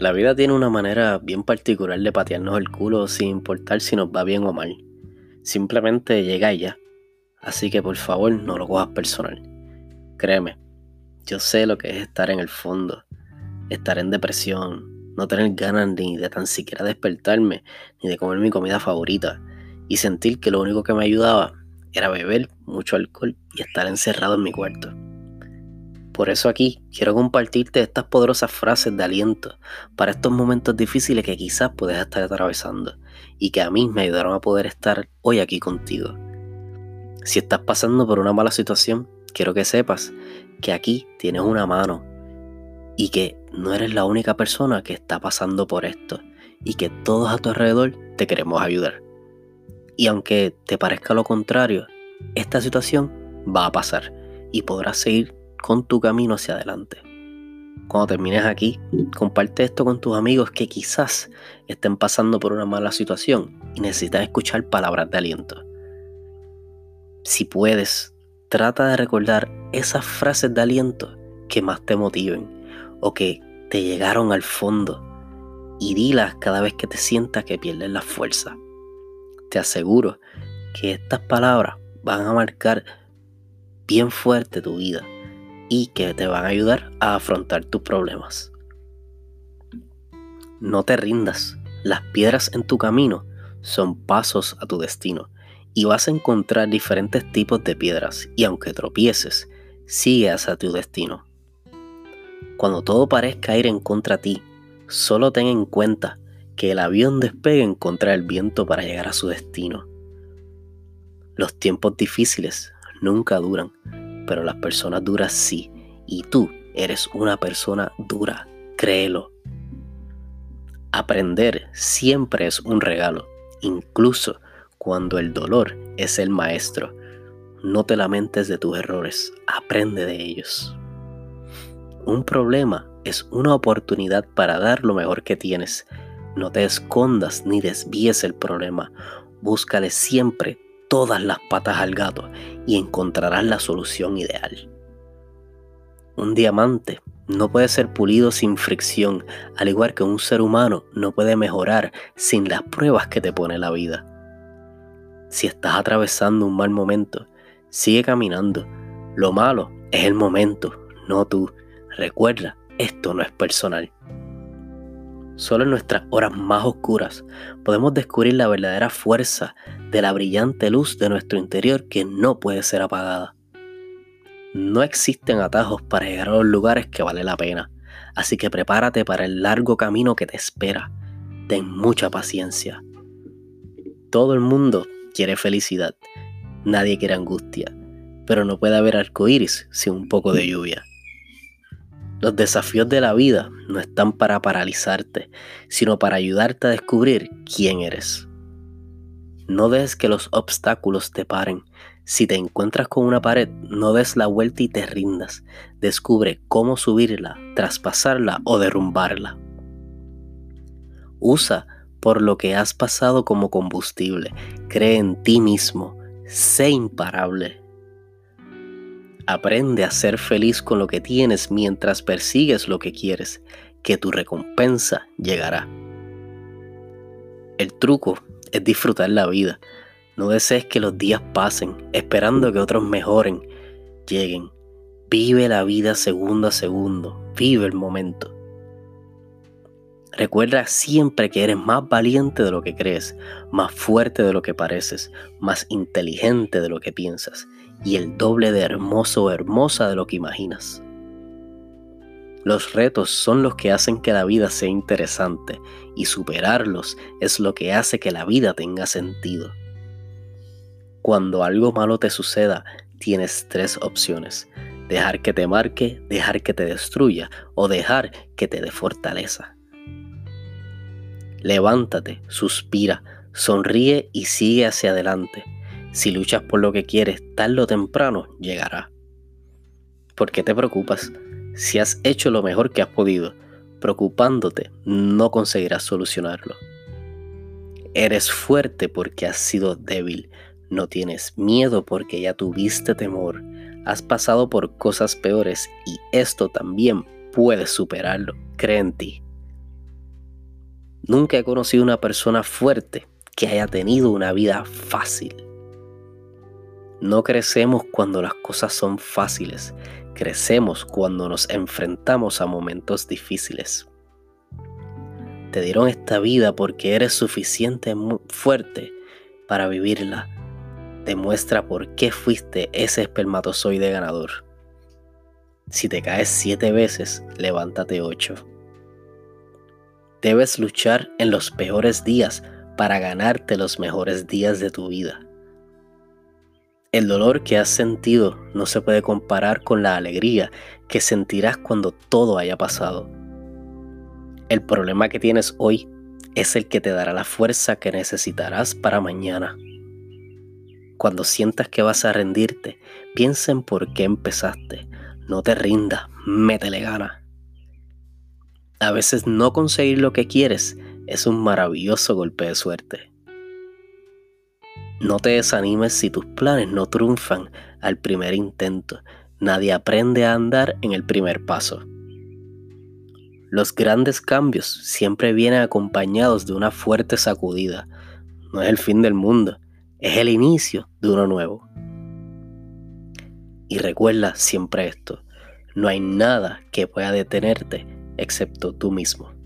La vida tiene una manera bien particular de patearnos el culo sin importar si nos va bien o mal. Simplemente llega y ya. Así que por favor no lo cojas personal. Créeme, yo sé lo que es estar en el fondo, estar en depresión, no tener ganas ni de tan siquiera despertarme, ni de comer mi comida favorita, y sentir que lo único que me ayudaba era beber mucho alcohol y estar encerrado en mi cuarto. Por eso aquí quiero compartirte estas poderosas frases de aliento para estos momentos difíciles que quizás puedes estar atravesando y que a mí me ayudaron a poder estar hoy aquí contigo. Si estás pasando por una mala situación, quiero que sepas que aquí tienes una mano y que no eres la única persona que está pasando por esto y que todos a tu alrededor te queremos ayudar. Y aunque te parezca lo contrario, esta situación va a pasar y podrás seguir con tu camino hacia adelante. Cuando termines aquí, comparte esto con tus amigos que quizás estén pasando por una mala situación y necesitan escuchar palabras de aliento. Si puedes, trata de recordar esas frases de aliento que más te motiven o que te llegaron al fondo y dilas cada vez que te sientas que pierdes la fuerza. Te aseguro que estas palabras van a marcar bien fuerte tu vida y que te van a ayudar a afrontar tus problemas. No te rindas. Las piedras en tu camino son pasos a tu destino y vas a encontrar diferentes tipos de piedras y aunque tropieces, sigue hacia tu destino. Cuando todo parezca ir en contra de ti, solo ten en cuenta que el avión despegue en contra del viento para llegar a su destino. Los tiempos difíciles nunca duran, pero las personas duras sí, y tú eres una persona dura, créelo. Aprender siempre es un regalo, incluso cuando el dolor es el maestro. No te lamentes de tus errores, aprende de ellos. Un problema es una oportunidad para dar lo mejor que tienes. No te escondas ni desvíes el problema, búscale siempre todas las patas al gato y encontrarás la solución ideal. Un diamante no puede ser pulido sin fricción, al igual que un ser humano no puede mejorar sin las pruebas que te pone la vida. Si estás atravesando un mal momento, sigue caminando. Lo malo es el momento, no tú. Recuerda, esto no es personal. Solo en nuestras horas más oscuras podemos descubrir la verdadera fuerza de la brillante luz de nuestro interior que no puede ser apagada. No existen atajos para llegar a los lugares que vale la pena, así que prepárate para el largo camino que te espera. Ten mucha paciencia. Todo el mundo quiere felicidad, nadie quiere angustia, pero no puede haber arcoíris sin un poco de lluvia. Los desafíos de la vida no están para paralizarte, sino para ayudarte a descubrir quién eres. No dejes que los obstáculos te paren. Si te encuentras con una pared, no des la vuelta y te rindas. Descubre cómo subirla, traspasarla o derrumbarla. Usa por lo que has pasado como combustible. Cree en ti mismo. Sé imparable. Aprende a ser feliz con lo que tienes mientras persigues lo que quieres, que tu recompensa llegará. El truco es disfrutar la vida. No desees que los días pasen, esperando que otros mejoren, lleguen. Vive la vida segundo a segundo, vive el momento. Recuerda siempre que eres más valiente de lo que crees, más fuerte de lo que pareces, más inteligente de lo que piensas y el doble de hermoso o hermosa de lo que imaginas. Los retos son los que hacen que la vida sea interesante y superarlos es lo que hace que la vida tenga sentido. Cuando algo malo te suceda, tienes 3 opciones: dejar que te marque, dejar que te destruya o dejar que te dé fortaleza. Levántate, suspira, sonríe y sigue hacia adelante. Si luchas por lo que quieres, tarde o temprano llegará. ¿Por qué te preocupas? Si has hecho lo mejor que has podido, preocupándote no conseguirás solucionarlo. Eres fuerte porque has sido débil. No tienes miedo porque ya tuviste temor. Has pasado por cosas peores y esto también puedes superarlo. Cree en ti. Nunca he conocido una persona fuerte que haya tenido una vida fácil. No crecemos cuando las cosas son fáciles, crecemos cuando nos enfrentamos a momentos difíciles. Te dieron esta vida porque eres suficiente fuerte para vivirla. Demuestra por qué fuiste ese espermatozoide ganador. Si te caes 7 veces, levántate 8. Debes luchar en los peores días para ganarte los mejores días de tu vida. El dolor que has sentido no se puede comparar con la alegría que sentirás cuando todo haya pasado. El problema que tienes hoy es el que te dará la fuerza que necesitarás para mañana. Cuando sientas que vas a rendirte, piensa en por qué empezaste. No te rindas, métele ganas. A veces no conseguir lo que quieres es un maravilloso golpe de suerte. No te desanimes si tus planes no triunfan al primer intento. Nadie aprende a andar en el primer paso. Los grandes cambios siempre vienen acompañados de una fuerte sacudida. No es el fin del mundo, es el inicio de uno nuevo. Y recuerda siempre esto: no hay nada que pueda detenerte excepto tú mismo.